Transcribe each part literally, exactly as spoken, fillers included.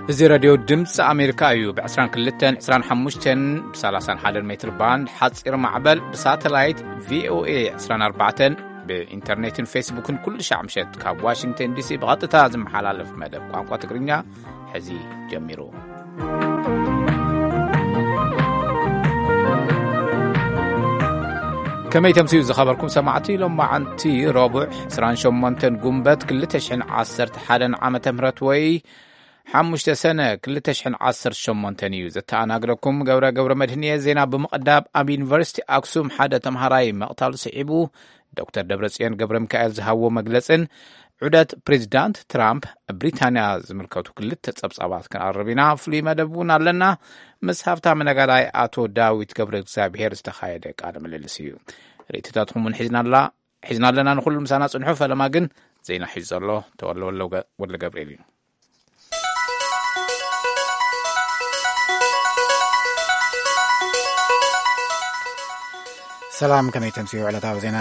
እዚ راديو ድምጽ ኣሜሪካ እዩ ብ22 25 31 ሜትር ባንድ ሓጺር ማዕበል ብሳተላይት V O A عشرين أربعة ብኢንተርኔትን ፌስቡክን ኩሉ ሻምሸት ካብ ዋሽንግተን ዲሲ ብቐጥታ ዝመሓላለፍ መደብ ቋንቋ ትግርኛ ሕዚ ጀሚሩ። ከመይ ተምሲዩ ዝኸበርኩም ሰማዕቲ ሎም ማዓንቲ ረቡዕ عشرين وثمانية ጉንበት ሁለት ሺህ ዓሰርተ ሓደ ዓመተ ምህረት ወይ ሓሙሽተ ሰነ ሁለት ሺህ ዓሰርተ ሸሞንተ እዩ። ዘተኣናግረኩም ገብረ ገብረ መድህንየ ዜና ብምቕዳብ ኣብ ዩኒቨርሲቲ ኣክሱም ሓደ ተምሃራይ መቕታሉ ስዒቡ ዶክተር ደብረጽዮን ገብረ ሚካኤል ዝሃቦ መግለጽን ዑደት ፕሬዚዳንት ትራምፕ ብሪታንያ ዝምልከቱ ክልተ ጸብጻባት ክንቀርብ ኢና። ፍሉይ መደብ እውን ኣለና። ምስ ሃብታም ነጋዳይ ኣቶ ዳዊት ገብረ እግዚኣብሔር ዝተኻየደ ቃለ ምልልስ እዩ። ርእይቶታትኩም እውን ሒዝና ኣለና። ንኹሉ ምሳና ጽንሑ። ፈለማ ግን ዜና ሒዙ ዘሎ ተወለወለ ወለ ገብርኤል እዩ። ሰላም ከመይ ተምሲዩ ዕለታዊ ዜና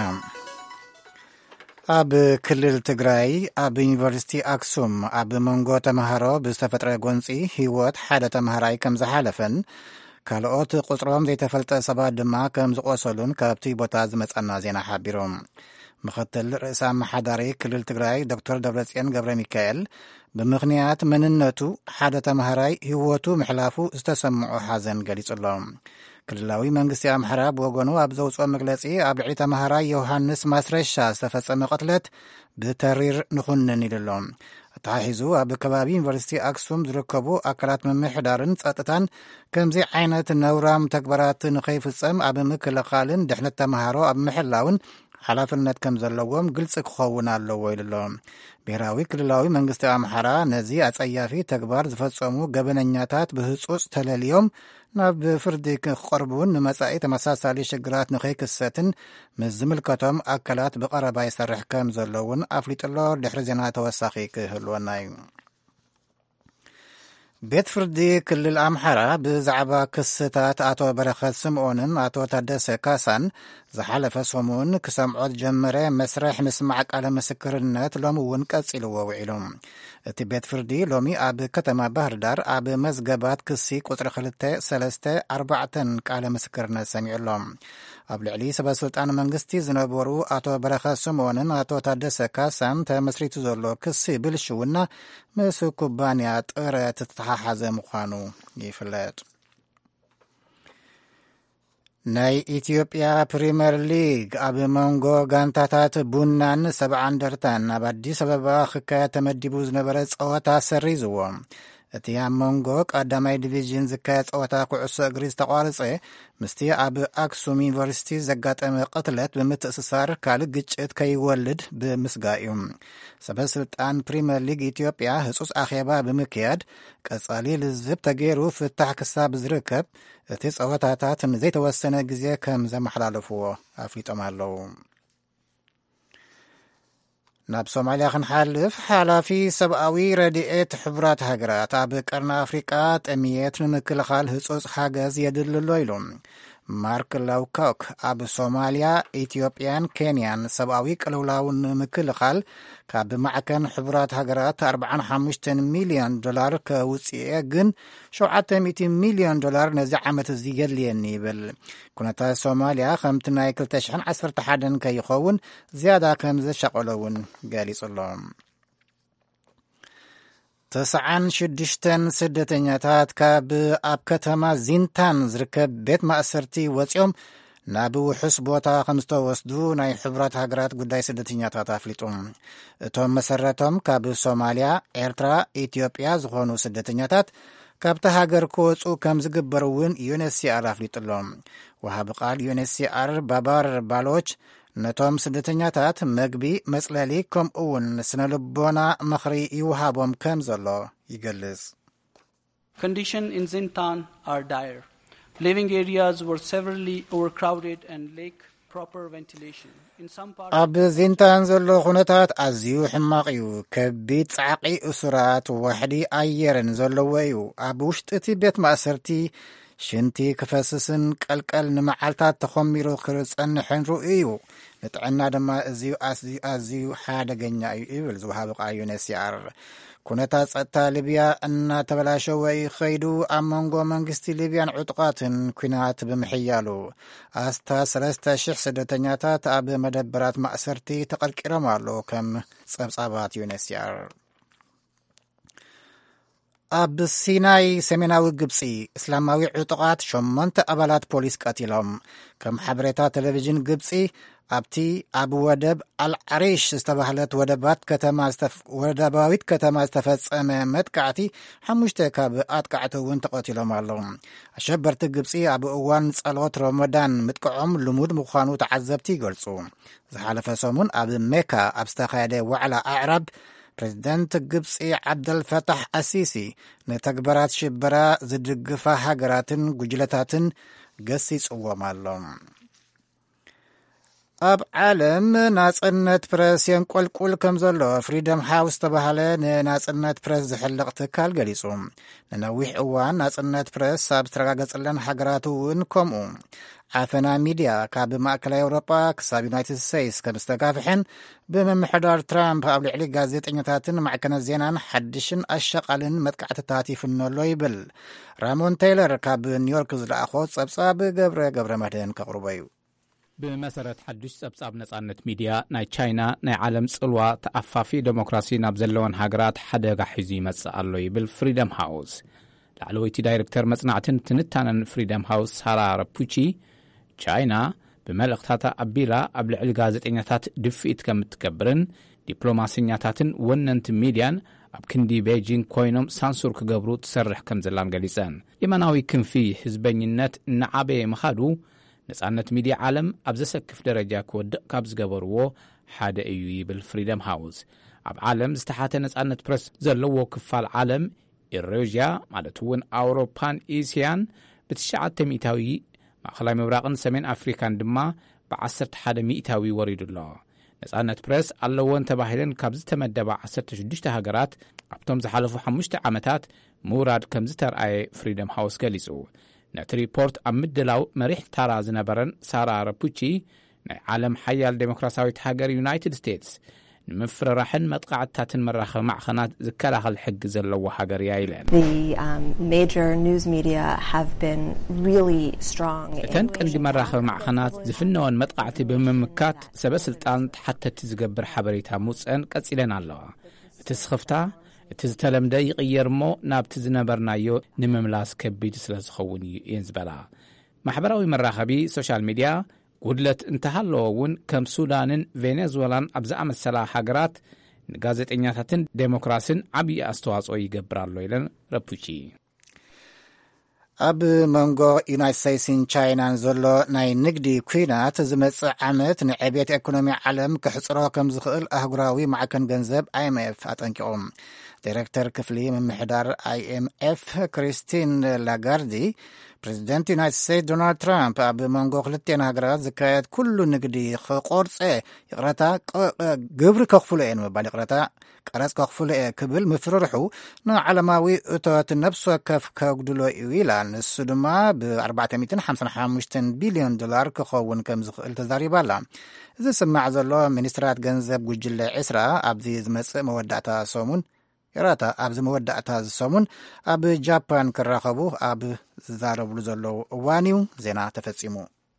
ኣብ ክልል ትግራይ ኣብ ዩኒቨርሲቲ ኣክሱም ኣብ መንጎ ተምሃሮ ብዝተፈጥረ ጎንፂ ህይወት ሓደ ተምሃራይ ከም ዝሓለፈን ካልኦት ቁፅሮም ዘይተፈልጠ ሰባት ድማ ከም ዝቆሰሉን ካብቲ ቦታ ዝመጸና ዜና ሓቢሮም። ምክትል ርእሰ ኣመሓዳሪ ክልል ትግራይ ዶክተር ደብረጽዮን ገብረ ሚካኤል ብምኽንያት መንነቱ ሓደ ተምሃራይ ህይወቱ ምሕላፉ ዝተሰምዖ ሓዘን ገሊጹሎም። ክልላዊ መንግስቲ ኣምሓራ ብወገኑ ኣብ ዘውፅኦ መግለጺ ኣብ ልዕሊ ተምሃራይ ዮሃንስ ማስረሻ ዝተፈጸመ ቅትለት ብተሪር ንኹንን ኢሉሎም። ተሓሒዙ ኣብ ከባቢ ዩኒቨርሲቲ ኣክሱም ዝርከቡ ኣካላት ምምሕዳርን ጸጥታን ከምዚ ዓይነት ነውራም ተግባራት ንኸይፍጸም ኣብ ምክልኻልን ድሕነት ተምሃሮ ኣብ ምሕላውን ሓላፍነት ከም ዘለዎም ግልጽ ክኸውን ኣለዎ ኢሉሎም። ብሔራዊ ክልላዊ መንግስቲ ኣምሓራ ነዚ ኣጸያፊ ተግባር ዝፈጸሙ ገበነኛታት ብህጹጽ ተለልዮም ናብ ፍርዲ ክቐርቡን ንመጻኢ ተመሳሳሊ ሽግራት ንኸይክሰትን ምስ ዝምልከቶም ኣካላት ብቐረባ ይሰርሕ ከም ዘለውን ኣፍሊጡሎ። ድሕሪ ዜና ተወሳኺ ክህልወና እዩ። ቤት ፍርዲ ክልል ኣምሓራ ብዛዕባ ክስታት ኣቶ በረኸት ስምዖንን ኣቶ ታደሰ ካሳን ዝሓለፈ ሰሙን ክሰምዖት ጀመረ መስርሕ ምስማዕ ቃለ ምስክርነት ሎሚ እውን ቀጺልዎ ውዒሎም። እቲ ቤት ፍርዲ ሎሚ ኣብ ከተማ ባህርዳር ኣብ መዝገባት ክሲ ቁጥሪ ክልተ ሰለስተ ኣርባዕተን ቃለ ምስክርነት ሰሚዑሎም። ኣብ ልዕሊ ሰበስልጣን መንግስቲ ዝነበሩ ኣቶ በረኸት ስምዖንን ኣቶ ታደሰ ካሳን ተመስሪቱ ዘሎ ክሲ ብልሽውና ምስ ኩባንያ ጥረት ዝተሓሓዘ ምዃኑ ይፍለጥ። ናይ ኢትዮጵያ ፕሪምየር ሊግ ኣብ መንጎ ጋንታታት ቡናን ሰብዓ እንደርታን ኣብ ኣዲስ አበባ ክካየድ ተመዲቡ ዝነበረ ፀወታ ሰሪዝዎ። እቲ ኣብ መንጎ ቀዳማይ ዲቪዥን ዝካየድ ፀወታ ኩዕሶ እግሪ ዝተቋረፀ ምስቲ ኣብ ኣክሱም ዩኒቨርሲቲ ዘጋጠመ ቅትለት ብምትእስሳር ካልእ ግጭት ከይወልድ ብምስጋእ እዩ። ሰበስልጣን ፕሪምየር ሊግ ኢትዮጵያ ህጹጽ ኣኼባ ብምክያድ ቀጻሊ ልዝብ ተገይሩ ፍታሕ ክሳብ ዝርከብ እቲ ፀወታታት ንዘይተወሰነ ግዜ ከም ዘመሓላለፍዎ ኣፍሊጦም ኣለዉ። ናብ ሶማልያ ክንሓልፍ ሓላፊ ሰብኣዊ ረድኤት ሕቡራት ሃገራት ኣብ ቀርኒ ኣፍሪቃ ጥምየት ንምክልኻል ህጹጽ ሓገዝ የድልሎ ኢሉ። ማርክ ላውኮክ ኣብ ሶማልያ፣ ኢትዮጵያን ኬንያን ሰብኣዊ ቅልውላውን ንምክልኻል ካብ ማዕከን ሕቡራት ሃገራት ኣርባዓ ወሓሙሽተ ሚልዮን ዶላር ከውፅአ ግን ሸውዓተ ሚእቲ ሚልዮን ዶላር ነዚ ዓመት እዚ የድልየኒ ይብል። ኩነታት ሶማልያ ከምቲ ናይ ክልተ ሽሕን ዓሰርተ ሓደን ከይኸውን ዝያዳ ከም ዘሸቐለውን ገሊጹሎም። ተስዓን ሽዱሽተን ስደተኛታት ካብ ኣብ ከተማ ዚንታን ዝርከብ ቤት ማእሰርቲ ወፂኦም ናብ ውሑስ ቦታ ከም ዝተወስዱ ናይ ሕቡራት ሃገራት ጉዳይ ስደተኛታት ኣፍሊጡ። እቶም መሰረቶም ካብ ሶማልያ፣ ኤርትራ፣ ኢትዮጵያ ዝኾኑ ስደተኛታት ካብቲ ሃገር ክወፁ ከም ዝግበር እውን ዩኤንኤችሲአር ኣፍሊጡሎም። ወሃቢ ቃል ዩኤንኤችሲአር ባባር ባሎች ነቶም ስደተኛታት መግቢ፣ መጽለሊ ከምኡ እውን ስነ ልቦና ምኽሪ ይውሃቦም ከም ዘሎ ይገልጽ። Condition in Zintan are dire. Living areas were severely overcrowded and lack proper ventilation. In some parts ኣብ ዚንታን ዘሎ ኩነታት ኣዝዩ ሕማቕ እዩ። ከቢድ ጻዕቂ እሱራት ወሕዲ ኣየርን ዘለዎ እዩ። ኣብ ውሽጢ እቲ ቤት ማእሰርቲ ሽንቲ ክፈስስን ቀልቀል ንመዓልታት ተኾሚሩ ክጸንሕን ርእዩ ንጥዕና ድማ እዚዩ ኣዝዩ ሓደገኛ እዩ ይብል ዝውሃብ ዩኤንኤችሲአር ኩነታት ጸጥታ ሊብያ እናተበላሸወ ይኸይዱ ኣብ መንጎ መንግስቲ ሊብያን ዕጡቃትን ኩናት ብምሕያሉ ኣስታ ሰለስተ ሽሕ ስደተኛታት ኣብ መደበራት ማእሰርቲ ተቐርቂሮም ኣሎ ከም ጸብጻባት ዩኤንኤችሲአር ኣብ ሲናይ ሰሜናዊ ግብፂ እስላማዊ ዕጡቃት ሸሞንተ ኣባላት ፖሊስ ቀቲሎም ከም ሓበሬታ ቴሌቭዥን ግብፂ ኣብቲ ኣብ ወደብ አልዓሪሽ ዝተባህለት ወደባት ከተማ ወደባዊት ከተማ ዝተፈጸመ መጥቃዕቲ ሓሙሽተ ካብ ኣጥቃዕቲ እውን ተቐቲሎም ኣለዉ ኣሸበርቲ ግብፂ ኣብ እዋን ጸሎት ረመዳን ምጥቅዖም ልሙድ ምዃኑ ተዓዘብቲ ይገልጹ ዝሓለፈ ሰሙን ኣብ ሜካ ኣብ ዝተኻየደ ዋዕላ ኣዕራብ ፕሬዚደንት ግብፂ ዓብደልፈታሕ አሲሲ ንተግበራት ሽበራ ዝድግፋ ሃገራትን ጉጅለታትን ገሲጽዎም ኣሎ ኣብ ዓለም ናጽነት ፕረስ የንቆልቁል ከም ዘሎ ፍሪደም ሃውስ ተባሃለ ንናጽነት ፕረስ ዝሕልቕ ትካል ገሊጹ ንነዊሕ እዋን ናጽነት ፕረስ ኣብ ዝተረጋገጸለን ሃገራት እውን ከምኡ ዓፈና ሚድያ ካብ ማእከላይ ኤውሮጳ ክሳብ ዩናይትድ ስቴትስ ከም ዝተጋፍሐን ብምምሕዳር ትራምፕ ኣብ ልዕሊ ጋዜጠኛታትን ማዕከናት ዜናን ሓድሽን ኣሸቓልን መጥቃዕትታት ይፍነሎ ይብል ራሞን ቴይለር ካብ ኒውዮርክ ዝለኣኾ ጸብጻብ ገብረ ገብረ መድህን ከቕርቦ እዩ ብመሰረት ሓድሽ ጸብጻብ ነጻነት ሚድያ ናይ ቻይና ናይ ዓለም ጽልዋ ተኣፋፊ ዴሞክራሲ ናብ ዘለወን ሃገራት ሓደጋ ሒዙ ይመጽእ ኣሎ ይብል ፍሪደም ሃውስ ላዕለወይቲ ዳይሬክተር መጽናዕትን ትንታነን ፍሪደም ሃውስ ሳራ ረፑቺ ቻይና ብመልእኽታታ ኣቢላ ኣብ ልዕሊ ጋዜጠኛታት ድፍኢት ከም እትገብርን ዲፕሎማስኛታትን ወነንቲ ሚድያን ኣብ ክንዲ ቤጂንግ ኮይኖም ሳንሱር ክገብሩ ትሰርሕ ከም ዘላም ገሊጸን የመናዊ ክንፊ ህዝበኝነት ንዓበየ ምኻዱ ነጻነት ሚድያ ዓለም ኣብ ዘሰክፍ ደረጃ ክወድቕ ካብ ዝገበርዎ ሓደ እዩ ይብል ፍሪደም ሃውስ ኣብ ዓለም ዝተሓተ ነጻነት ፕረስ ዘለዎ ክፋል ዓለም ኢሮዥያ ማለት እውን ኣውሮፓን ኤስያን ብትሽዓተ ሚእታዊ ማእኸላይ ምብራቕን ሰሜን ኣፍሪካን ድማ ብዓሰርተ ሓደ ሚእታዊ ወሪዱ ኣሎ ነጻነት ፕረስ ኣለዎን ተባሂለን ካብ ዝተመደባ ዓሰርተ ሽዱሽተ ሃገራት ኣብቶም ዝሓለፉ ሓሙሽተ ዓመታት ምውራድ ከም ዝተርኣየ ፍሪደም ሃውስ ገሊጹ ነቲ ሪፖርት ኣብ ምድላው መሪሕ ታራ ዝነበረን ሳራ ረፑቺ ናይ ዓለም ሓያል ዴሞክራሲያዊት ሃገር ዩናይትድ ስቴትስ ንምፍርራሕን መጥቃዕትታትን መራኸቢ ማዕኸናት ዝከላኸል ሕጊ ዘለዎ ሃገር እያ ኢለን እተን ቀንዲ መራኸቢ ማዕኸናት ዝፍነወን መጥቃዕቲ ብምምካት ሰበስልጣን ተሓተቲ ዝገብር ሓበሬታ ምውፅአን ቀጺለን ኣለዋ እቲ ስኽፍታ እቲ ዝተለምደ ይቕየር እሞ ናብቲ ዝነበርናዮ ንምምላስ ከቢድ ስለ ዝኸውን እየን ዝበላ ማሕበራዊ መራኸቢ ሶሻል ሚድያ ጉድለት እንተሃለዎ እውን ከም ሱዳንን ቬኔዙዌላን ኣብ ዝኣመሰላ ሃገራት ንጋዜጠኛታትን ዴሞክራሲን ዓብዪ ኣስተዋጽኦ ይገብራሎ ኢለን ረፑቺ ኣብ መንጎ ዩናይትድ ስቴትስን ቻይናን ዘሎ ናይ ንግዲ ኩናት ዝመጽእ ዓመት ንዕብየት ኢኮኖሚ ዓለም ክሕጽሮ ከም ዝኽእል ኣህጉራዊ ማዕከን ገንዘብ ኣይኤምኤፍ ኣጠንቂቖም ዳይሬክተር ክፍሊ ምምሕዳር ኣይኤምኤፍ ክሪስቲን ላጋርዲ ፕሬዚደንት ዩናይትድ ስቴትስ ዶናልድ ትራምፕ ኣብ መንጎ ክልቴን ሃገራት ዝካየድ ኩሉ ንግዲ ክቆርፀ ይቕረታ ግብሪ ከኽፍሉ እየ ንምባል ይቕረታ ቀረፅ ከኽፍሉ እየ ክብል ምፍርርሑ ንዓለማዊ እቶት ነብሲ ወከፍ ከጉድሎ እዩ ኢላ ንሱ ድማ ብኣርባዕተ ሚእትን ሓምሳን ሓሙሽተን ቢልዮን ዶላር ክኸውን ከም ዝኽእል ተዛሪባ ኣላ እዚ ስማዕ ዘሎ ሚኒስትራት ገንዘብ ጉጅለ ዒስራ ኣብዚ ዝመጽእ መወዳእታ ሰሙን ይራታ ኣብዚ መወዳእታ ሰሙን ኣብ ጃፓን ክራኸቡ ኣብ ዝዛረብሉ ዘለዉ እዋን እዩ ዜና ተፈጺሙ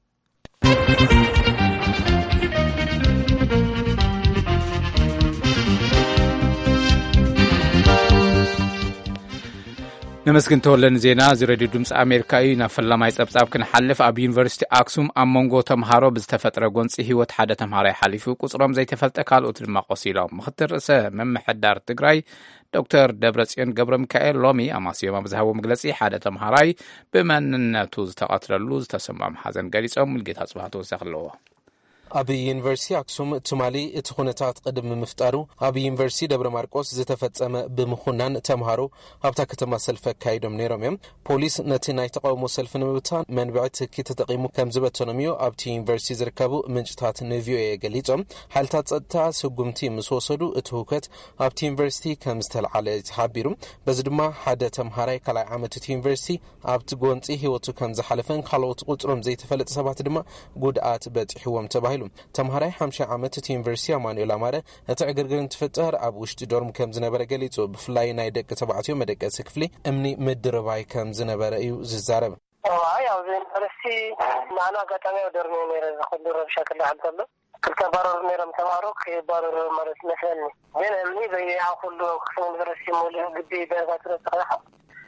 نمسكن تولن زينا زراديو دمس أمريكاي نفلما يصبصاب كنحلف أب يونيفرسيتي أكسوم أم مونغو تمهارو بزتفترة غونص هيوت حدا تمهاري حليفو قصرام زي تفلت كالوت المقاصيلام مختر رسا ممحدار تግራይ ዶክተር ደብረጽዮን ገብረ ሚካኤል ሎሚ ኣማስዮም ኣብዝሃቦ መግለጺ ሓደ ተምሃራይ ብመንነቱ ዝተቐትለሉ ዝተሰማም ሓዘን ገሊጾም ሙልጌታ ጽባህ ተወሳኺ ኣለዎ أبي يونيفرسيتي أكسوم تمالي تخونتات قدم مفتارو أبي يونيفرسيتي دبر ماركوس زتفت أما بمخونان تمهارو أبتا كتما سلفة كايدم نيرميم بوليس نتينا يتقاومو سلف نمبتان من بعد كي تتقيمو كم زبتونميو أبتي يونيفرسيتي زركبو منجتات نيفيو ايقاليتم حالتات صدتا سقومتي مسوصدو اتهوكت أبتي يونيفرسيتي كم استلعالي تحابيرو بزدما حدا تمهاراي كلاي عامتو يونيفرسيتي أبت قونتي هيوتو كم زحالفن خالوت قطرم زي تفلت سبات دما قودآت بتحوام تباهي تمهراي حمشة عامة يونيفرسيتي أمانويل أمارة أتعقرقرن تفتر أبو اشتدورم كم زنبرة قليتو بفلاي نايدك تبعتيو مدك سكفلي أمني مدرباي كم زنبرة ايو ززارب واي او يونيفرسيتي معنا قطعنا ودرمي نيرا خدورة بشكل عبدالله كل كبارور نيرم تمارو كي بارور مرس مثلني بين أمني بي عاقل خصم يونيفرسيتي مولي قدي بيغات رتقايحة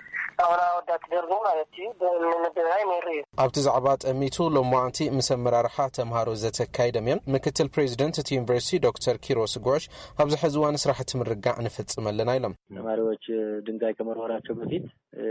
أبت زعبات أميتو لما أنتي مسمر رحات مهارو زتك كايدمين مكتل بريزيدنت تي يونيفرسيتي دكتور كيروس غوش أبز حزوان سراحة مرقع نفتس ملنا يلم مهاروش دنقاي كمروراتشو بفيت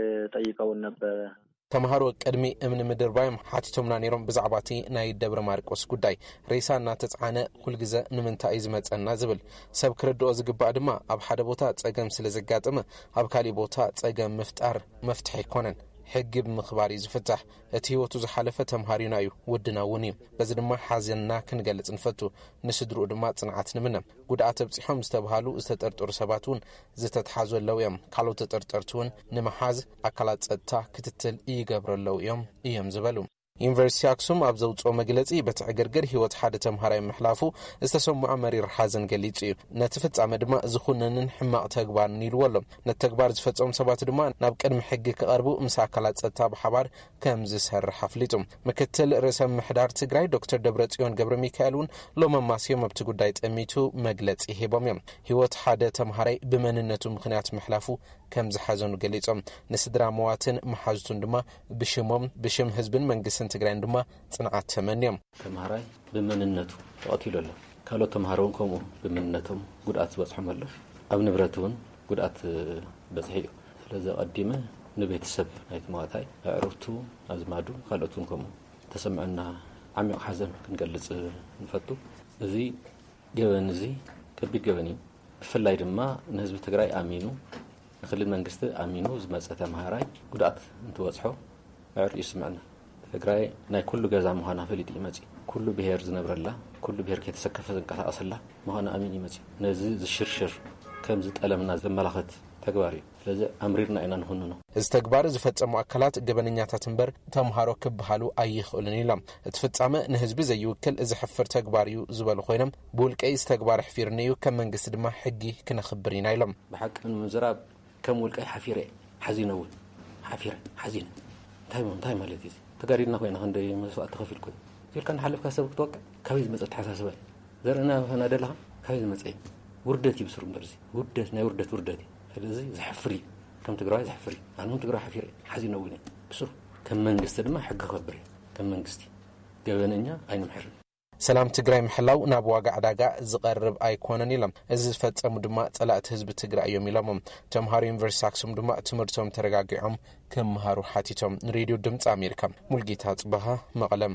طيقاو النب تمهارو قدمي امن مدربايم حاتتمنا نيرم بزعباتي ناي دبر ماركوس ጉዳይ ሬሳና ተጻነ ሁልጊዜ ንምንታይ ዝመጸና ዝብል ሰብ ክረድኦ ዝግባእ ድማ ኣብ ሓደ ቦታ ጸገም ስለ ዘጋጥመ ኣብ ካሊ ቦታ ጸገም ምፍጣር መፍትሕ ይኮነን ሕግ ብምኽባር ዝፍታሕ እቲ ህይወቱ ዝሓለፈ ተምሃሪና እዩ ወድና ውን እዩ በዚ ድማ ሓዘንና ክንገልጽ ንፈቱ ንስድሩ ድማ ጽንዓት ንምነ ጉድኣት ኣብጽሖም ዝተባሃሉ ዝተጠርጠሩ ሰባት ውን ዝተተሓዘለው እዮም ካልኦት ተጠርጠርቱ ውን ንመሓዝ ኣካላት ጸጥታ ክትትል ይገብረለው እዮም እዮም ዝበሉ ዩኒቨርሲቲ አክሱም አብዘውጾ መግለጺ በተዕገርገር ህይወት ሓደ ተምሃራይ መሕላፉ ዝተሰምዑ መሪር ሓዘን ገሊጹ እዩ ነትፍጻመ ድማ ዝኹነንን ሕማቕ ተግባር ንይልወሎም ነተግባር ዝፈጸሙ ሰባት ድማ ናብ ቅድሚ ሕጊ ክቐርቡ ምስ ኣካላት ጸጥታ ብሓባር ከም ዝሰርሕ ኣፍሊጡ ምክትል ርእሰ ምሕዳር ትግራይ ዶክተር ደብረጽዮን ገብረ ሚካኤል ውን ሎመማስዮም ኣብቲ ጉዳይ ጠሚቱ መግለጺ ሂቦም እዮም ህይወት ሓደ ተምሃራይ ብመንነቱ ምኽንያት መሕላፉ ከም ዝሓዘኑ ገሊጾም ንስድራ መዋትን መሓዙቱን ድማ ብሽሞም ብሽም ህዝብን መንግስትን ትግራይ ድማ ጽንዓት ተመንዮም ተምሃራይ ብመንነቱ ተቀቲሉ ኣሎ ካልኦት ተምሃሮን ከምኡ ብመንነቶም ጉድኣት ዝበጽሖም ኣሎ ኣብ ንብረቱን ጉድኣት በጽሒዩ ስለዚ ቀዲመ ንቤተሰብ ናይቲ መዋታይ ኣዕሩቱ ኣዝማዱ ካልኦቱን ከምኡ ተሰምዐና ዓሚቕ ሓዘን ክንገልጽ ንፈቱ እዚ ገበን እዚ ከቢድ ገበን እዩ ብፍላይ ድማ ንህዝቢ ትግራይ ኣሚኑ ንክልል መንግስቲ ኣሚኑ ዝመጸ ተምሃራይ ጉድኣት እንትወጽሖ ኣዕር ይስምዐና ትግራይ ናይ ኩሉ ገዛ ምዃና ፈሊጥ ይመጽ ኩሉ ብሄር ዝነብረላ ኩሉ ብሄር ከተሰከፈ ዝንቀሳቀሰላ ምዃና ኣሚን ይመጽ ነዚ ዝሽርሽር ከም ዝጠለምና ዘመላኽት ተግባር እዩ ስለዚ ኣምሪርና ኢና ንኹኑ ነው እዚ ተግባር ዝፈጸሙ ኣካላት ገበነኛታት እንበር ተምሃሮ ክበሃሉ ኣይኽእሉን ኢሎም እቲ ፍጻመ ንህዝቢ ዘይውክል እዚ ሕፍር ተግባር እዩ ዝበሉ ኮይኖም ብውልቀይ ዝተግባር ሕፊርኒ እዩ ከም መንግስቲ ድማ ሕጊ ክነኽብር ኢና ኢሎም ብሓቂ ንምዝራብ ከም ውልቀይ ሓፊረ ሓዚነውን ሓፊረ ሓዚነ እንታይ እንታይ ማለት እዩ ተጋሪድና ኮይና ክንደይ መስዋዕት ተኸፊል ኮይኑ ዝልካ ንሓልፍካ ሰብ ክትወቅዕ ካበይ ዝመጸ ተሓሳስበ ዘርአና ሆና ደላኻ ካበይ ዝመጸ ውርደት ይብስሩ ምርዚ ውርደት ናይ ውርደት ውርደት ስለዚ ዝሕፍር ከም ትግራይ ዝሕፍር ኣንም ትግራይ ሓፊረ ሓዚነውን ብስሩ ከም መንግስቲ ድማ ሕጊ ከብር ከም መንግስቲ ገበነኛ ኣይንምሕር ሰላም ትግራይ ምሕላው ናብ ዋጋ ዕዳጋ ዝቐርብ ኣይኮነን ኢሎም እዚ ዝፈጸሙ ድማ ጸላእቲ ህዝቢ ትግራይ እዮም ኢሎም ተምሃሮ ዩኒቨርሲቲ አክሱም ድማ ትምህርቶም ተረጋጊዖም ክመሃሩ ሓቲቶም ሬድዮ ድምፂ ኣሜሪካ ሙልጌታ ጽባሃ መቐለም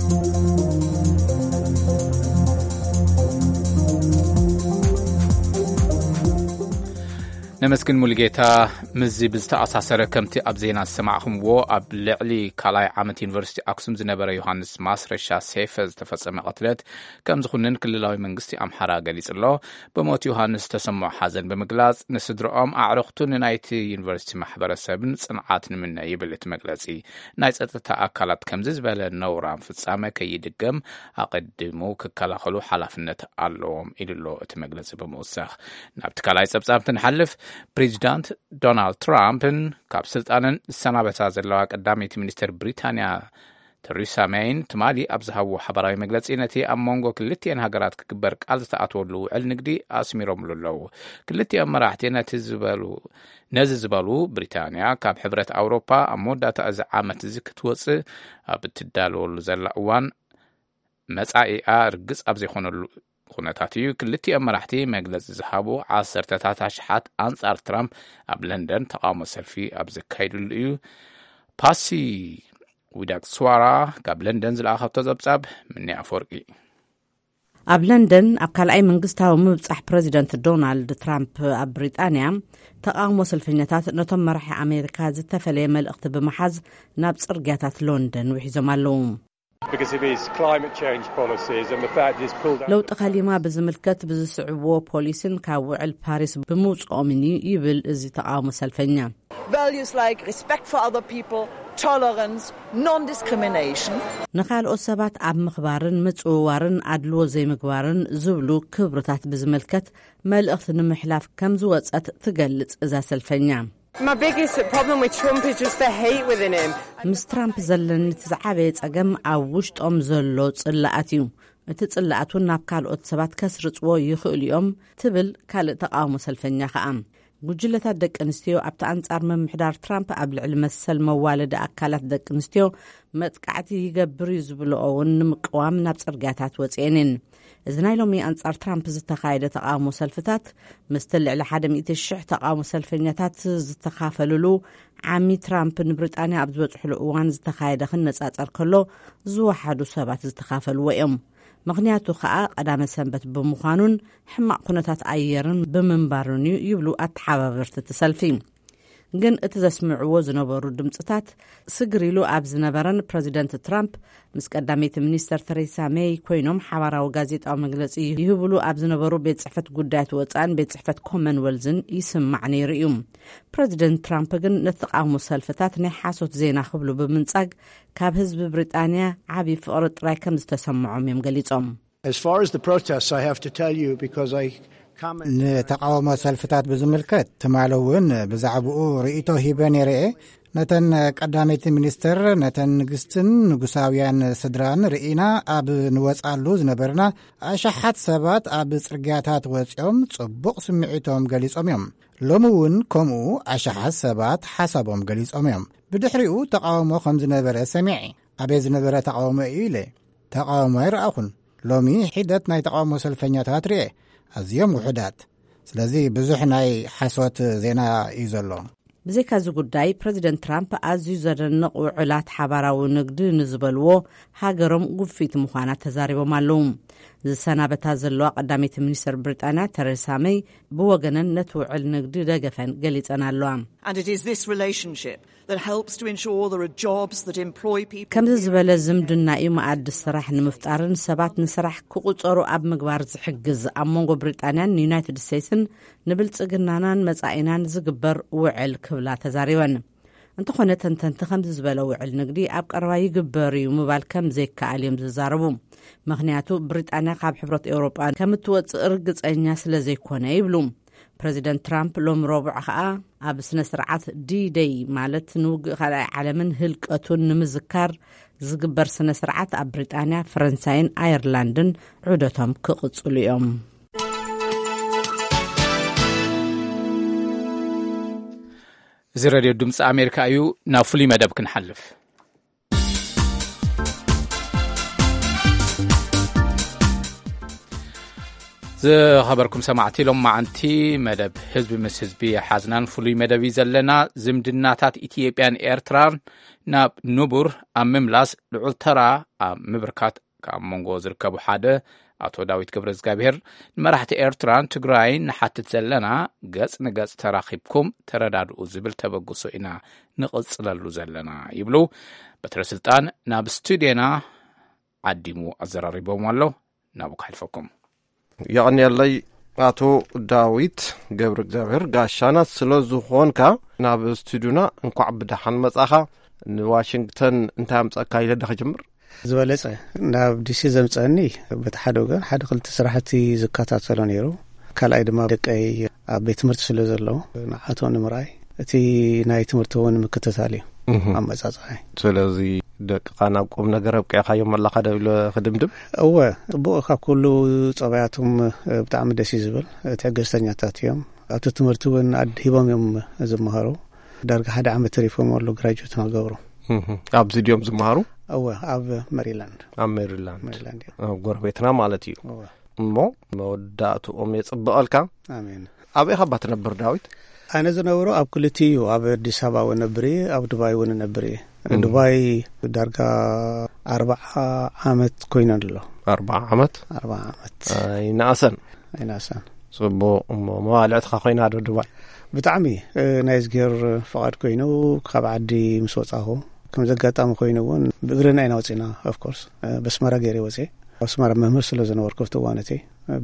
نمسكن ملقيتا مزي بزتأساسر كمتي أبزينا سمعهم و أبلعلي كالاي عامة يونيفرسيتي أكسوم زنبر يوحانس ماسر رشا سيفز تفصم قتلت كم زخونن كل لاوي منغستي أمحرا قليس الله بموت يوحانس تسمع حازن بمقلاز نسدر أم أعرقتون نايتي يونيفرسيتي محبر سبن صنعاتن من يبلت مقلازي نايت أتتا أكالات كم زبال النوران في السامة كي يدقم أقدمو ككالاخلو حلافنت اللوم إلي اللو اتمقلازي بموسخ نابتكالاي سبسام تنحلف بريزيدنت دونالد ترامبن ካብ ስልጣንን ሰናበታ ዘለዋ ቀዳሚት ሚኒስትር ብሪታንያ ተሪሳ ሜይን ትማሊ ኣብዝሃቡ ሓበራዊ መግለጺ ነቲ ኣብ መንጎ ክልቲአን ሃገራት ክግበር ቃል ዝተኣተወሉ ውዕል ንግዲ ኣስሚሮም ኣለዉ ክልቲአን መራሕቲ ነቲ ዝበሉ ነዚ ዝበሉ ብሪታንያ ካብ ሕብረት ኣውሮፓ ኣብ መወዳእታ እዚ ዓመት እዚ ክትወፅእ ኣብ እትዳለወሉ ዘላ እዋን መጻኢኣ ርግጽ ኣብ ዘይኮነሉ ኩነታት እዩ ክልቲአን መራሕቲ መግለጺ ዝሃቡ ዓሰርተታት ኣሽሓት ኣንጻር ትራምፕ ኣብ ለንደን ተቃውሞ ሰልፊ ኣብ ዘካይድሉ እዩ ፓሲ ዊዳክ ስዋራ ካብ ለንደን ዝለኣኸቶ ዘብጻብ ምንያ ኣፈወርቂ ኣብ ለንደን ኣብ ካልኣይ መንግስታዊ ምብጻሕ ፕረዚደንት ዶናልድ ትራምፕ ኣብ ብሪጣንያ ተቃውሞ ሰልፈኛታት ነቶም መራሒ ኣሜሪካ ዝተፈለየ መልእኽቲ ብምሓዝ ናብ ጽርግያታት ለንደን ውሒዞም ኣለዉ። ለውጢ ከሊማ ብዝምልከት ብዝስዕብዎ ፖሊስን ካብ ውዕል ፓሪስ ብምውፅኦም ይብል እዚ ተቃውሞ ሰልፈኛ values like respect for other people, tolerance, non-discrimination. ንኻልኦት ሰባት ኣብ ምኽባርን ምጽዋርን ኣድልዎ ዘይምግባርን ዝብሉ ክብርታት ብዝመልከት መልእኽቲ ንምሕላፍ ከም ዝወጸት ትገልጽ እዛ ሰልፈኛ። My biggest problem with Trump is just the hate within him. ምስ ትራምፕ ዘለኒ ዝዓበየ ጸገም ኣብ ውሽጦም ዘሎ ጽላኣት እዩ። እቲ ጽላኣቱን ናብ ካልኦት ሰባት ከስርጽዎ ይኽእሉ እዮም ትብል ካልእ ተቃውሞ ሰልፈኛ ኸኣ። ጉጅለታት ደቂ ኣንስትዮ ኣብቲ ኣንጻር ምምሕዳር ትራምፕ ኣብ ልዕሊ መሰል መዋለዲ ኣካላት ደቂ ኣንስትዮ መጥቃዕቲ ይገብር እዩ ዝብልኦ እውን ንምቅዋም ናብ ጽርግያታት ወፂአንን። እዚ ናይ ሎሚ ኣንጻር ትራምፕ ዝተኻየደ ተቃውሞ ሰልፍታት ምስቲ ልዕሊ ሓደ ሚእቲ ሽሕ ተቃውሞ ሰልፈኛታት ዝተኻፈልሉ ዓሚ ትራምፕ ንብሪጣንያ ኣብ ዝበጽሕሉ እዋን ዝተኻየደ ክነጻጸር ከሎ ዝወሓዱ ሰባት ዝተኻፈልዎ እዮም። ምክንያቱ ከዓ ቀዳመ ሰንበት ብምዃኑን ሕማቅ ኩነታት ኣየርን ብምንባሩን ይብሉ ኣተሓባበርቲ ተሰልፊ። ግን እቲ ዘስምዕዎ ዝነበሩ ድምፅታት ስግሪሉ ኣብ ዝነበረን ፕረዚደንት ትራምፕ ምስ ቀዳሜት ሚኒስተር ተሬሳ ሜይ ኮይኖም ሓባራዊ ጋዜጣዊ መግለፂ ይህብሉ ኣብ ዝነበሩ ቤት ጽሕፈት ጉዳያት ወፃን ቤት ጽሕፈት ኮመንዌልዝን ይስማዕ ነይሩ እዩ። ፕረዚደንት ትራምፕ ግን ነተቃውሞ ሰልፍታት ናይ ሓሶት ዜና ክብሉ ብምንጻግ ካብ ህዝቢ ብሪጣንያ ዓብይ ፍቕሪ ጥራይ ከም ዝተሰምዖም እዮም ገሊጾም። As far as the protests, I have to tell you because I ንተቃውሞ ሰልፍታት ብዝምልከት ትማለውን ብዛዕባኡ ርእይቶ ሂበን የርአ ነተን ቀዳሜት ሚኒስተር ነተን ንግስትን ንጉሳውያን ስድራን ርኢና ኣብ ንወጻሉ ዝነበርና ኣሽሓት ሰባት ኣብ ጽርግያታት ወፂኦም ጽቡቕ ስምዒቶም ገሊጾም እዮም። ሎሚ እውን ከምኡ ኣሽሓት ሰባት ሓሳቦም ገሊጾም እዮም። ብድሕሪኡ ተቃውሞ ከም ዝነበረ ሰሚዒ ኣበይ ዝነበረ ተቃውሞ እዩ ኢለ ተቃውሞ ይረኣኹን። ሎሚ ሒደት ናይ ተቃውሞ ሰልፈኛታት ርአ ኣዝዮም ውሑዳት። ስለዚ ብዙሕ ናይ ሓሶት ዜና እዩ ዘሎ። ብዘይካዚ ጉዳይ ፕረዚደንት ትራምፕ ኣዝዩ ዘደንቕ ውዕላት ሓባራዊ ንግዲ ንዝበልዎ ሃገሮም ጉፊት ምዃና ተዛሪቦም ኣለዉ። ዝሰናበታ ዘለዋ ቀዳሜት ሚኒስተር ብሪጣንያ ተሬሳ ሜይ ብወገነን ነቲ ውዕል ንግዲ ደገፈን ገሊጸን ኣለዋ። And it is this relationship that helps to ensure there are jobs that employ people. ከምዚ ዝበለ ዝምድና እዩ መኣዲ ስራሕ ንምፍጣርን ሰባት ንስራሕ ክቁፀሩ ኣብ ምግባር ዝሕግዝ ኣብ መንጎ ብሪጣንያን ዩናይትድ ስቴትስን ንብልጽግናናን መጻኢናን ዝግበር ውዕል ክብላ ተዛሪበን። እንተኾነ ተንተንቲ ከምዚ ዝበለ ውዕል ንግዲ ኣብ ቀረባ ይግበር እዩ ምባል ከም ዘይከኣል እዮም ዝዛረቡ። ምክንያቱ ብሪጣንያ ካብ ሕብረት ኤውሮጳ ከም እትወፅእ ርግፀኛ ስለ ዘይኮነ ይብሉ። ፕረዚደንት ትራምፕ ሎም ረቡዕ ከዓ ኣብ ስነ ስርዓት ዲ-ዴይ ማለት ንውግእ ካልኣይ ዓለምን ህልቀቱን ንምዝካር ዝግበር ስነ ስርዓት ኣብ ብሪጣንያ፣ ፈረንሳይን ኣየርላንድን ዑደቶም ክቕጽሉ እዮም። እዚ ሬድዮ ድምፂ ኣሜሪካ እዩ። ናብ ፍሉይ መደብ ክንሓልፍ ዝኸበርኩም ሰማዕቲ ሎም ማዓንቲ መደብ ህዝቢ ምስ ህዝቢ ሓዝናን ፍሉይ መደብ ዘለና ዝምድናታት ኢትዮጵያን ኤርትራን ናብ ንቡር ኣብ ምምላስ ልዑል ተራ ኣብ ምብርካት ካብ መንጎ ዝርከቡ ሓደ ኣቶ ዳዊት ገብረ እግዚአብሔር ንመራሕቲ ኤርትራን ትግራይን ንሓትት ዘለና ገጽ ንገጽ ተራኺብኩም ተረዳድኡ ዝብል ተበግሶ ኢና ንቕጽለሉ ዘለና ይብሉ። በትረ ስልጣን ናብ ስቱድዮና ዓዲሙ ኣዘራሪቦም ኣሎ። ናብኡ ክሕልፈኩም يقنيلي አቶ ዳዊት ገብረ እግዚአብሔር ጋሻና ስለዝኾንካ ናብ ስቱዲዮና እንኳዕ ብደሓን መጻኻ ንዋሽንግተን እንታይ አምጻካ ኢለ ደኸጀምር ዝበለጸ ናብ ዲሲ ዘምጻኒ በተሓደ ወገን ሓደ ክልተ ስራሕቲ ዝካታተሎ ነይሩ ካልኣይ ድማ ደቀይ ኣብ ቤት ትምህርቲ ስለ ዘለዎ ንዓቶ ንምራይ እቲ ናይ ትምህርቲ ውን ምክትታል እዩ ኣመጻጻይ ስለዚ ደቅኻ ናብ ቁም ነገር ኣብቀይኻዮም መላኻ ደብለ ክድምድም እወ ጥቡቕ ካብ ኩሉ ጸባያቶም ብጣዕሚ ደስ ዝብል ትዕግስተኛታት እዮም ኣብቲ ትምህርቲ ውን ኣድሂቦም እዮም ዝመሃሩ ዳርጋ ሓደ ዓመት ተሪፎም ኣሎ ግራጁዌት ናገብሩ ኣብ ዝድዮም ዝመሃሩ እወ ኣብ ሜሪላንድ ኣብ ሜሪላንድ ሜሪላንድ ጎረቤትና ማለት እዩ እሞ መወዳእትኦም የጽብቐልካ ኣሜን ኣበይ ኻ ትነብር ዳዊት ኣነ ዝነበሮ ኣብ ክልቲኡ ኣብ አዲስ አበባ ወነብሪ ኣብ ዱባይ ወነብሪ ዱባይ ዳርጋ أربع عامت كوينا له أربع عامت أربع عامت أي ناسن أي ناسن صبو ما لعت خاخينا على دبي بتعمي نايز غير فقد كوينو خاب عدي مسوصاهو كم زغاطام كوينوون بغرنا ينوصينا اوف كورس بس مرا غيري وصي بس مرا مهمر سلو زنور كفت وانتي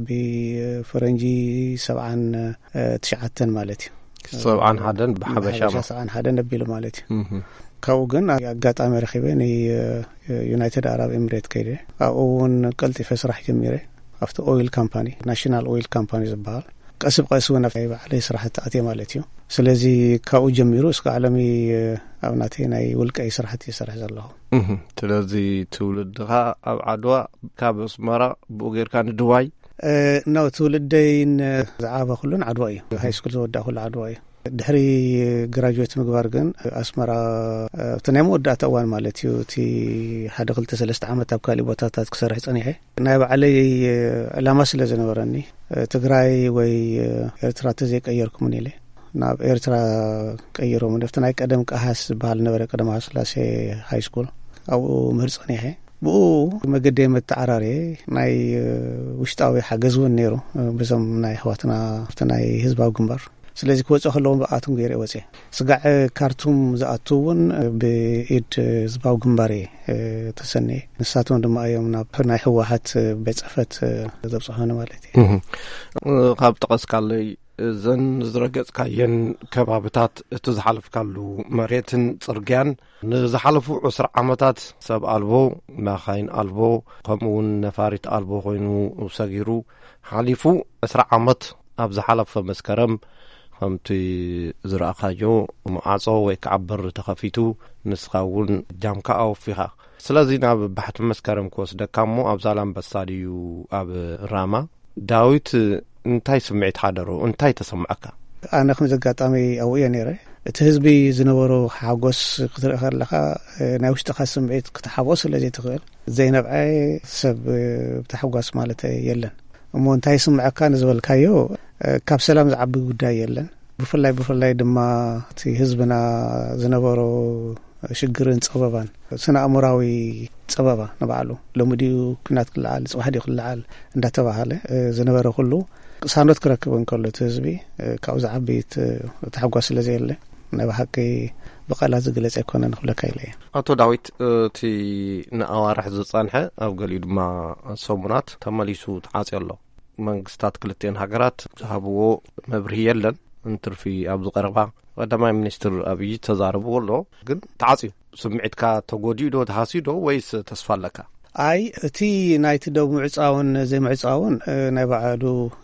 بفرنجي سبعان تشعتن مالتي سبعان حدن بحبشا سبعان حدن نبيل مالتي كاو جن أقاطع مرخبين يونايتد عرب إمارات كده أون قلت في سرح جميرة أفتو أويل كامباني ناشيونال أويل كامباني زبال كسب قاسونا في عليه سرح تأتي مالتيو سلزي كاو جميرو اسك عالمي أبناتين أي ولك أي سرح تيسرح زالله سلزي تولدها أو عدوى كابس مرة بوغير كان دواي أه نو تولدين زعابة كلن عدوى هاي سكول زودا كل عدوى ድሕሪ ግራጁዌት ምግባር ግን ኣስመራ ተናይ መወዳእታ እዋን ማለት እዩ እቲ ሓደ ክልተ ሰለስተ ዓመት ኣብ ካሊእ ቦታታት ክሰርሕ ፀኒሐ ናይ ባዕለይ ዕላማ ስለ ዝነበረኒ ትግራይ ወይ ኤርትራ ተዘይቀየርኩምን ኢለ ናብ ኤርትራ ቀይሮም ነፍቲ ናይ ቀደም ቃሃስ ዝበሃል ነበረ ቀደም ሃስላሴ ሃይ ስኩል ኣብኡ ምህር ፀኒሐ ብኡ መገደ መተዓራሪ ናይ ውሽጣዊ ሓገዝ እውን ነይሩ በዞም ናይ ህዋትና ናይ ህዝባዊ ግንባር ስለዚህ ከወጽእ ከለውን በአቱም ገይረ ወጽ ስጋዕ ካርቱም ዘአቱውን በኢድ ዝባው ግንባሬ ተሰነ ንሳቶም ድማ እዮም ናብ ናይ ህወሓት በጽፈት ዘብጽሖነ ማለት እዩ ካብ ተቀስካለይ ዘን ዝረገጽካየን ከባብታት እቲ ዝሓልፍካሉ መሬትን ጽርግያን ንዝሓልፉ ዑስር ዓመታት ሰብ አልቦ ማኻይን አልቦ ከምኡውን ነፋሪት አልቦ ኮይኑ ሰጊሩ ሓሊፉ ዑስር ዓመት ኣብ ዝሓለፈ መስከረም ከምቲ ዝረአኻዮ ማዕጾ ወይ ከዓበር ተኸፊቱ ንስኻውን ጃምካ ኣውፊኻ ስለዚ ናብ ባሕቲ መስከረም ክወስደካ እሞ ኣብ ዛላምበሳ ድዩ ኣብ ራማ ዳዊት እንታይ ስምዒት ሓደሮ እንታይ ተሰምዐካ ኣነ ከም ዘጋጣሚ ኣብኡ እየ ነይረ እቲ ህዝቢ ዝነበሮ ሓጎስ ክትርኢ ከለኻ ናይ ውሽጥኻ ስምዒት ክትሓጎስ ስለዚ ትኽእል ዘይነብዐ ሰብ ብተሓጓስ ማለት የለን እሞ እንታይ ስምዐካ ንዝበልካዮ ካብ ሰላም ዝዓቢ ጉዳይ የለን ብፍላይ ብፍላይ ድማ እቲ ህዝብና ዝነበሮ ሽግርን ፀበባን ስነ ኣእምራዊ ፀበባ ንባዕሉ ለሙዲኡ ኩናት ክልዓል ፅዋሕዲ ክልዓል እንዳተባሃለ ዝነበረ ኩሉ ቅሳኖት ክረክብ እንከሎ እቲ ህዝቢ ካብኡ ዝዓቢ ተሓጓስ ስለዘየለ ናይ ባሕቂ ብቃላት ዝግለጽ ኣይኮነን ክብለካ ኢለ ኣቶ ዳዊት እቲ ንኣዋርሕ ዝጸንሐ ኣብ ገሊኡ ድማ ሰሙናት ተመሊሱ ተዓጽዮ ኣሎ መንግስታት ክልቴን ሃገራት ዝሃብዎ መብርሂ የለን እንትርፊ ኣብ ዝቐረባ ቀዳማይ ሚኒስትር ኣብይ ተዛረብዎ ኣሎ ግን ተዓጽዩ ስምዒትካ ተጎዲኡ ዶ ተሃሲዶ ወይስ ተስፋ ኣለካ ኣይ እቲ ናይቲ ደው ምዕጻውን ዘይምዕጻውን ናይ ባዕሉ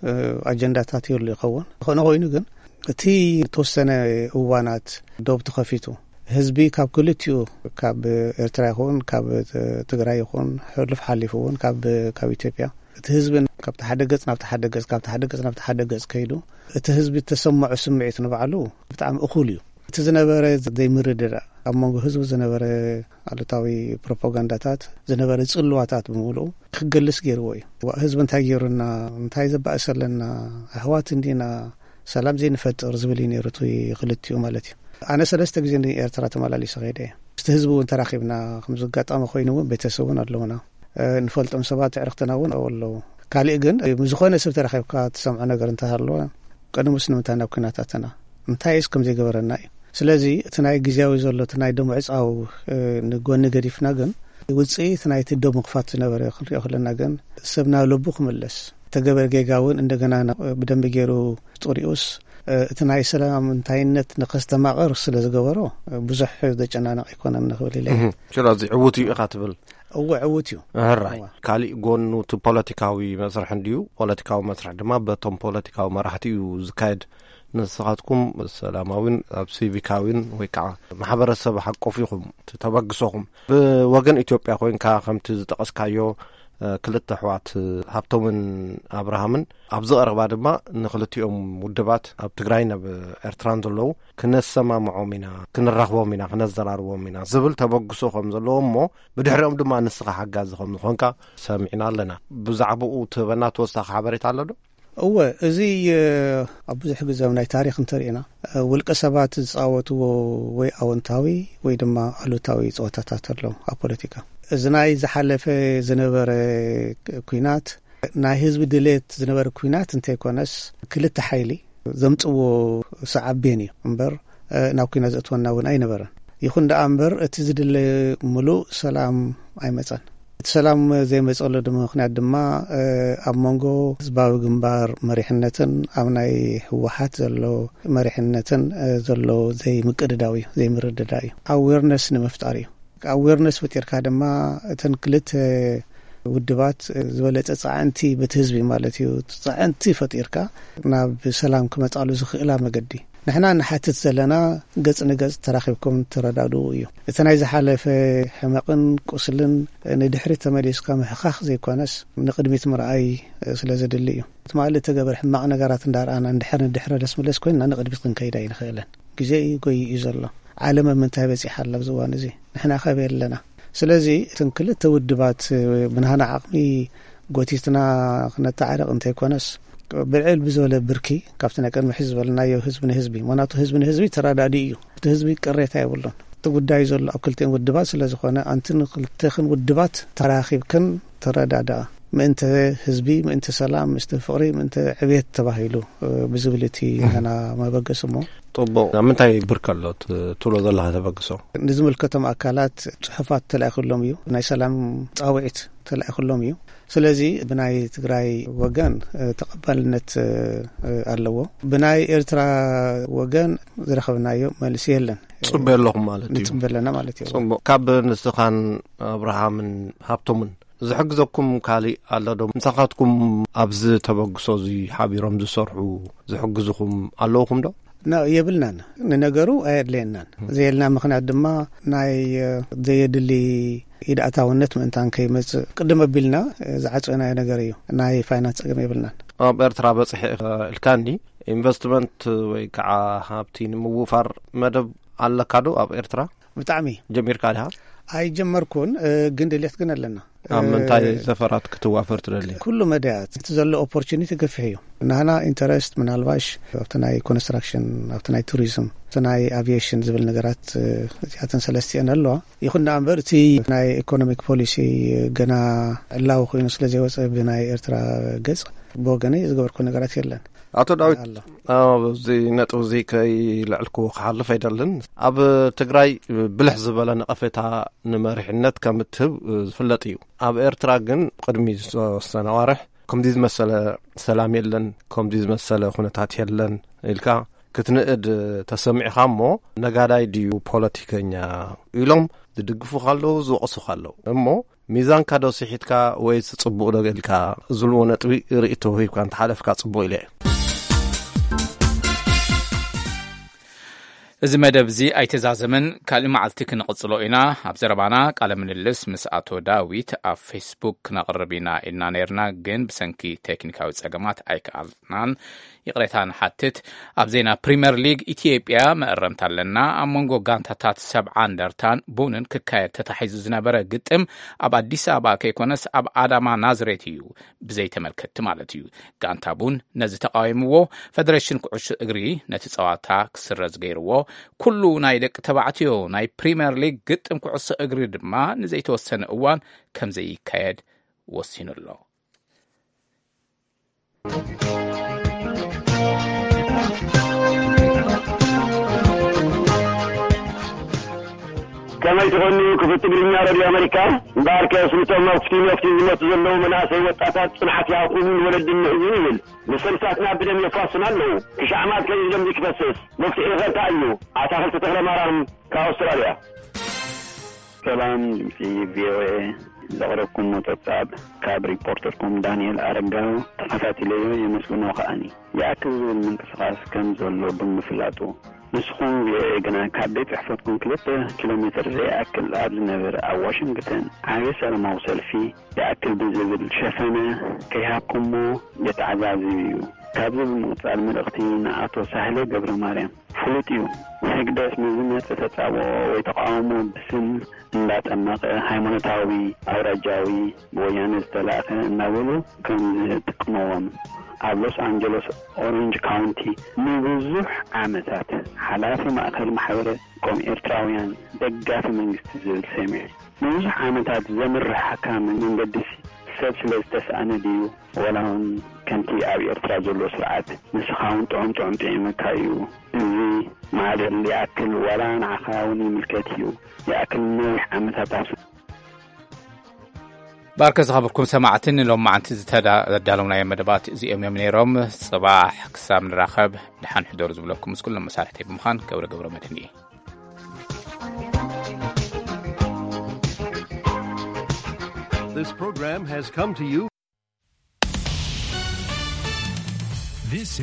ኣጀንዳታት ይሉ ይኸውን ኮነ ኮይኑ ግን እቲ ተወሰነ እዋናት ዶብ ተኸፊቱ ህዝቢ ካብ ክልቲኡ ካብ ኤርትራ ይኹን ካብ ትግራይ ይኹን ሕልፍ ሓሊፉ እውን ካብ ካብ ኢትዮጵያ እቲ ህዝቢ ካብ ተሓደገጽ ናብ ተሓደገጽ ካብ ተሓደገጽ ናብ ተሓደገጽ ከይዱ እቲ ህዝቢ ተሰምዑ ስምዒት ንባዕሉ ብጣዕሚ እኹል እዩ እቲ ዝነበረ ዘይምርድዳ ኣብ መንጎ ህዝቢ ዝነበረ ኣሉታዊ ፕሮፓጋንዳታት ዝነበረ ጽልዋታት ብምሉእ ክገልጽ ገይርዎ እዩ ህዝቢ እንታይ ገይሩና እንታይ ዘባእሰለና ኣሕዋት እንዲና ሰላም ዘይንፈጥር ዝብል ነይሩ እቲ ክልቲኡ ማለት እዩ ኣነ ሰለስተ ግዜ ኤርትራ ተመላሊሰ ኸይደ እቲ ህዝቢ እውን ተራኺብና ከም ዝጋጠመ ኮይኑ እውን ቤተሰብ እውን ኣለውና ንፈልጦም ሰባት ዕርክትና እውን ኣለዉ ካልእ ግን ዝኾነ ሰብ ተራኺብካ ትሰምዖ ነገር እንተሃለወ ቀድሙስ ንምንታይ ናብ ኩናታትና እንታይስ ከም ዘይገበረና እዩ ስለዚ እቲ ናይ ግዜያዊ ዘሎ እቲ ናይ ደሞ ዕፃው ንጎኒ ገዲፍና ግን ውፅኢት ናይቲ ደሞ ክፋት ዝነበረ ክንሪኦ ከለና ግን ሰብ ናብ ልቡ ክምለስ ተገበረ ጌጋ እውን እንደገና ብደንብ ገይሩ ጥሪኡስ እቲ ናይ ሰላም እንታይነት ንኸስተማቐር ስለ ዝገበሮ ብዙሕ ዘጨናነቕ ኣይኮነን ንኽብል ኢለ ስለዚ ዕዉት እዩ ኢኻ ትብል እዎ ዕዉት እዩ ሕራይ ካሊእ ጎኑ እቲ ፖለቲካዊ መስርሕ እንድዩ ፖለቲካዊ መስርሕ ድማ በቶም ፖለቲካዊ መራሕቲ እዩ ዝካየድ ንስኻትኩም ሰላማዊን ኣብ ሲቪካዊን ወይ ከዓ ማሕበረሰብ ሓቆፍ ኢኹም ተበግሶኹም ብወገን ኢትዮጵያ ኮይንካ ከምቲ ዝጠቐስካዮ ክልተ ኣሕዋት ሃብቶምን ኣብርሃምን ኣብዚ ቀረባ ድማ ንክልቲኦም ውድባት ኣብ ትግራይን ኣብ ኤርትራን ዘለዉ ክነሰማምዖም ኢና ክንራኽቦም ኢና ክነዘራርቦም ኢና ዝብል ተበግሶ ከም ዘለዎ እሞ ብድሕሪኦም ድማ ንስኻ ሓጋዚ ከም ዝኾንካ ሰሚዕና ኣለና ብዛዕባኡ ትህበና ተወሳኺ ሓበሬታ ኣሎ ዶ هو ازي ابزح ግዘም ናይ ታሪክ እንተሪና ውልቀ ሰባት ዝጻወትዎ ወይ አዎንታዊ ወይ ድማ አሉታዊ ጾታታት አለው ኣብ ፖለቲካ እዚ ናይ ዝሓለፈ ዝነበረ ኩናት ናይ ህዝቢ ድሌት ዝነበረ ኩናት እንታይ ኮነስ ክልተ ሓይሊ ዘምጽዎ ሰዓቤን እዩ እምበር ናብ ኩናት ዘእትወና እውን ኣይነበረን ይኹን ዳ እምበር እቲ ዝድለ ሙሉእ ሰላም ኣይመጸን ሰላም ዘይመጸለ ድማ ምክንያት ድማ ኣብ መንጎ ህዝባዊ ግንባር መሪሕነትን ኣብ ናይ ህወሓት ዘሎ መሪሕነትን ዘሎ ዘይምቅድዳዊ ዘይምርድዳዊ አዌርነስ ንምፍጣር እዩ አዌርነስ ፈጢርካ ድማ እተን ክልተ ውድባት ዝበለጸ ጻዕንቲ በቲ ህዝቢ ማለት እዩ ጻዕንቲ ፈጢርካ ናብ ሰላም ክመጻሉ ዝኽእላ መገዲ نحنا نحتت زلنا قص نقص تراخبكم تردادو እዩ እቲ ናይ ዝሓለፈ ሕመቅን ቁስልን ንድሕሪ ተመሊስካ ምሕኻኽ ዘይኮነስ ንቅድሚት ምርኣይ ስለዘድሊ እዩ ማለት ተገበር ሕማቅ ነገራት እንዳርኣና እንድሕር እንድሕር ደስመለስ ኮይና ንቅድሚት ክንከይዳ ይንኽእለን ግዜ ይጎይ እዩ ዘሎ ዓለም ምንታይ በፂሕ ኣላ ብዝዋን እዚ ንሕና ኸበየለና ስለዚ እተን ክልተ ውድባት ብናህና ዓቕሚ ጎቲትና ክነተዓረቕ እንታይ ኮነስ بالعلم بزول بركي كابتن كان محزبلنا يو حزبنا حزبي مناطق حزبنا حزبي ترادادي እዩ حزبي قريتا يبلون تغداي زل اكلتين ودبات ስለዝኾነ አንተን ክልተኽን ውድባት ተራኺብከን ተረዳዳ ምንተ ህዝቢ ምንተ ሰላም ምስተፍቅሪ ምንተ ዕቤት ተባሂሉ ብዝብልቲ انا ما በገስሞ طب ምንታይ ብርከሎት ትሎ ዘላህ ተበገሶ ንዝምልከቶም አካላት ጽሑፋት ተላእኽሎም እዩ ናይ ሰላም ጻውዒት ተላእኽሎም እዩ ስለዚ ብናይ ትግራይ ወገን ተቀባልነት ኣለዎ ብናይ ኤርትራ ወገን ዝረኸብናዮ መልስ የለን ጽበለኹም ማለት እዩ ጽበለና ማለት እዩ ጽቦ ካብ ንስኻን አብርሃምን ሃብቶምን ዝሕግዘኩም ካሊ ኣለዶም ንሳኻትኩም ኣብዚ ተበግሶ እዚ ሓቢሮም ዝሰርሑ ዝሕግዙኩም ኣለውኩም ዶ ና የብልናን ንነገሩ ኣየድለየናን ዘየልና ምክንያት ድማ ናይ ዘየድሊ ኢዳታውነት ምንታን ከይመጽ ቅድመ ቢልና ዝዓጽና ነገር እዩ ናይ ፋይናንስ ጸገም የብልናን ኣብ ኤርትራ በጽሕ ኢልካኒ ኢንቨስትመንት ወይ ከዓ ሃብቲ ንምውፋር መደብ ኣለካዶ ኣብ ኤርትራ ብጣዕሚ ጀሚርካ ዲሃ አይ ጀመርኩን ግን ድሌት ግን ኣለና አምንታይ ዘፈራት ክትዋፈር ትደሊ ኩሉ መዳያት ተዘለ ኦፖርቹኒቲ ገፍዩ ናና ኢንተረስት ምናልባሽ አፍተናይ ኮንስትራክሽን አፍተናይ ቱሪዝም አፍተናይ አቪዬሽን ዝብል ነገራት ያተን ሰለስቲያን አለዋ ይኹን አምበር እቲ ናይ ኢኮኖሚክ ፖሊሲ ገና አላው ኮይኑ ስለዚህ ወጽ ብናይ ኤርትራ ገጽ በወገኔ ዝገበርኩ ነገራት የለን አቶ ዳዊት አዎ እዚ ነጥብ እዚ ከይ ልዕልኩ ሓልፍ አይደልን ኣብ ትግራይ ብልሕ ዝበለ ነቐፈታ ንመሪሕነት ከም ትህብ ዝፍለጥ እዩ ኣብ ኤርትራ ግን ቅድሚ ዝተወሰነ ዋርሕ ከምዚ ዝመሰለ ሰላም የለን ከምዚ ዝመሰለ ኩነታት የለን ኢልካ ክትንእድ ተሰሚዕኻ እሞ ነጋዳይ ድዩ ፖለቲከኛ ኢሎም ዝድግፉ ካለው ዝወቕሱ ካለው እሞ ሚዛን ካዶ ሲሒትካ ወይ ጽቡቕ ደገልካ ዝልዎ ነጥቢ ርእይቶ ሂብካ እንተሓለፍካ ጽቡቕ ኢለ እዚ መደብ እዚ ኣይተዛዘመን ካልእ መዓልቲ ክንቕጽሎ ኢና ኣብ ዘረባና ቃለ ምልልስ ምስ ኣቶ ዳዊት ኣብ ፌስቡክ ክነቕርብ ኢና ኢልና ነርና ግን ብሰንኪ ቴክኒካዊ ጸገማት ኣይከኣልናን ይቕሬታን ሓትት ኣብ ዜና ፕሪምየር ሊግ ኢትዮጵያ መእረምታ ኣለና ኣብ መንጎ ጋንታታት ሰብዓ እንደርታን ቡንን ክካየድ ተታሒዙ ዝነበረ ግጥም ኣብ አዲስ አበባ ከይኮነስ ኣብ ኣዳማ ናዝሬት እዩ ብዘይ ተመልከቲ ማለት እዩ ጋንታ ቡን ነዚ ተቃዊምዎ ፌደሬሽን ኩዕሶ እግሪ ነቲ ጸዋታ ክስረዝ ገይርዎ ኩሉ ናይ ደቂ ተባዕትዮ ናይ ፕሪምየር ሊግ ግጥም ኩዕሶ እግሪ ድማ ንዘይተወሰነ እዋን ከም ዘይካየድ ወሲኑሎ كما يتغني كفت بالمياه راديو أمريكا مبارك سلطان مفتين مفتين زمت زلو مناسي وطاقات صنحة يعقوب ولد المعزين بسلساتنا بدم يفاصنا له كشعمات كي يجمد يكفسس مفتي إغير تأيو عتاقل تتغلى مارام كأستراليا سلام في في او اي لغركم متصاب كاب ريبورتركم دانيال أرقاو تقفات ليو يمسكنو خاني يأكزو من كسخاس كم زلو بمفلاتو نسخون يجنا كابيت حفتكم كلته كيلومتر زي أكل قبل نبر أو واشنطن عايز أنا موصل فيه يأكل بزبد الشفنة كيهاكمو يتعزازيو كابل المقطع المرقتين عطو سهلة قبل مريم فلوتيو هكذا مزمة تتعبو ويتقاومو بسن ندات أماق هايمونتاوي أو رجاوي بويان استلاقة ناولو كم تقنوهم ኣብ ሎስ አንጀለስ ኦሬንጅ ካውንቲ ንብዙሕ ዓመታት ሓላፊ ማእከል ማሕበረ ቆም ኤርትራውያን ደጋፊ መንግስቲ ዝብል ሰሚዕ ንብዙሕ ዓመታት ዘምርሐካ መንገድሲ ሰብ ስለ ዝተሰኣነ ድዩ ወላውን ከምቲ ኣብ ኤርትራ ዘሎ ስርዓት ንስኻውን ጥዑም ጥዑም ጥዕመካ እዩ እዚ ማደል ያክል ወላ ንዓኻውን ይምልከት እዩ ያክል ነዊሕ ዓመታት ባርከ ዝኸበርኩም ሰማዕትን ሎም ማዓንቲ ዝተዳለውናዮ መደባት እዚኦም እዮም ነይሮም ጽባሕ ክሳብ ንራኸብ ድሓን ሕደሩ ዝብለኩም ምስ ኩሎም መሳርሕተይ ብምዃን ገብረ ገብረ መድህን እየ This program has come to you. This